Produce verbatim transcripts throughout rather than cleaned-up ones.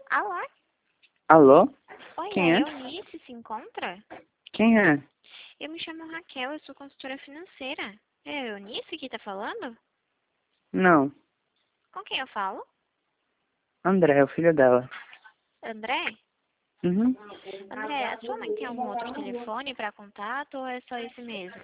Alô? Alô? Oi, Quem a é? Eunice se encontra? Quem é? Eu me chamo Raquel, eu sou consultora financeira. É a Eunice que tá falando? Não. Com quem eu falo? André, é o filho dela. André? Uhum. André, a sua mãe tem algum outro telefone para contato ou é só esse mesmo?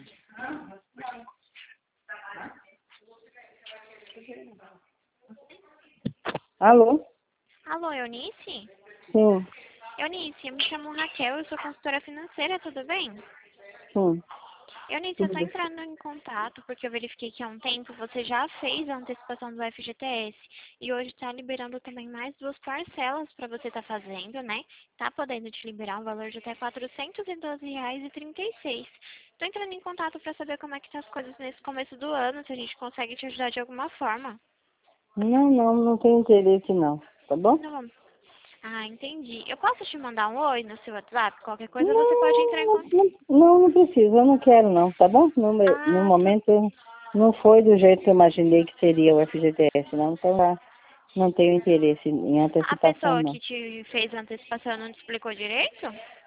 Alô? Alô, Eunice? Sim, Eunice, eu me chamo Raquel, eu sou consultora financeira, tudo bem? sim. Eunice, eu tô Tudo. entrando em contato porque eu verifiquei que há um tempo você já fez a antecipação do F G T S e hoje está liberando também mais duas parcelas para você estar fazendo, né? Tá podendo te liberar um valor de até quatrocentos e doze reais e trinta e seis. Tô entrando em contato para saber como é que tá as coisas nesse começo do ano, se a gente consegue te ajudar de alguma forma. Não, não, não tenho interesse não. Tá bom? Não. Ah, entendi. Eu posso te mandar um oi no seu WhatsApp? Qualquer coisa você pode entrar em Não, contato. não, não, não precisa, eu não quero não, tá bom? No, me- no Ah, tu... momento não foi do jeito que eu imaginei que seria o F G T S, não, então já não tenho interesse em a antecipação pessoa não. que te fez a antecipação não te explicou direito?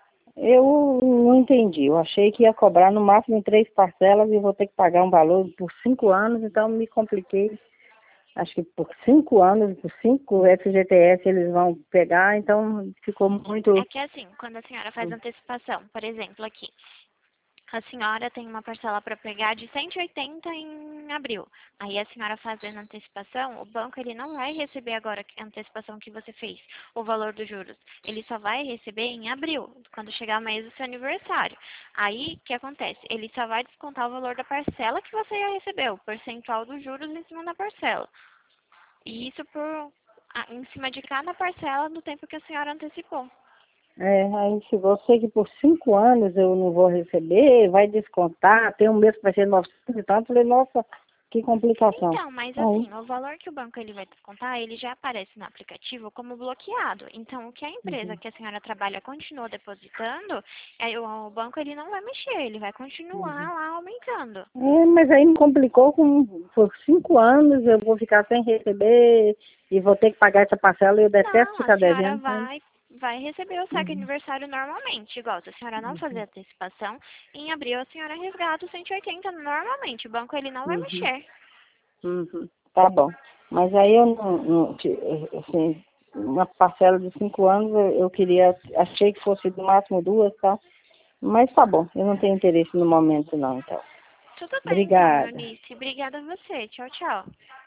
Eu não entendi. Eu achei que ia cobrar no máximo em três parcelas e vou ter que pagar um valor por cinco anos, então me compliquei. Acho que por cinco anos, por cinco F G T S eles vão pegar, então ficou É muito. que assim, quando a senhora faz antecipação, por exemplo, aqui, a senhora tem uma parcela para pegar de cento e oitenta em abril. Aí a senhora fazendo antecipação, o banco ele não vai receber agora a antecipação que você fez, o valor dos juros. Ele só vai receber em abril, quando chegar o mês do seu aniversário. Aí, o que acontece? Ele só vai descontar o valor da parcela que você já recebeu, o percentual dos juros em cima da parcela. E isso por, a- em cima de cada parcela do tempo que a senhora antecipou. É, aí se você que por cinco anos eu não vou receber, vai descontar, tem um mês que vai ser novecentos e tanto, eu falei, nossa, que complicação. Então, mas Aí, assim, o valor que o banco ele vai descontar, ele já aparece no aplicativo como bloqueado. Então, o que a empresa uhum, que a senhora trabalha continua depositando, aí o, o banco ele não vai mexer, ele vai continuar uhum. lá aumentando. É, mas aí me complicou com por cinco anos eu vou ficar sem receber e vou ter que pagar essa parcela e eu detesto Não, a ficar senhora devendo. Né? vai vai receber o saque Uhum, aniversário normalmente, igual se a senhora não fazer antecipação, em abril a senhora resgata os cento e oitenta normalmente, o banco ele não vai uhum, mexer. uhum. Tá bom. Mas aí eu não, não te- assim, uma parcela de cinco anos eu, eu queria, achei que fosse no máximo duas, tá? Mas tá bom, eu não tenho interesse no momento não, então. Tudo bem então, Obrigada. Eunice. Obrigada a você. Tchau, tchau.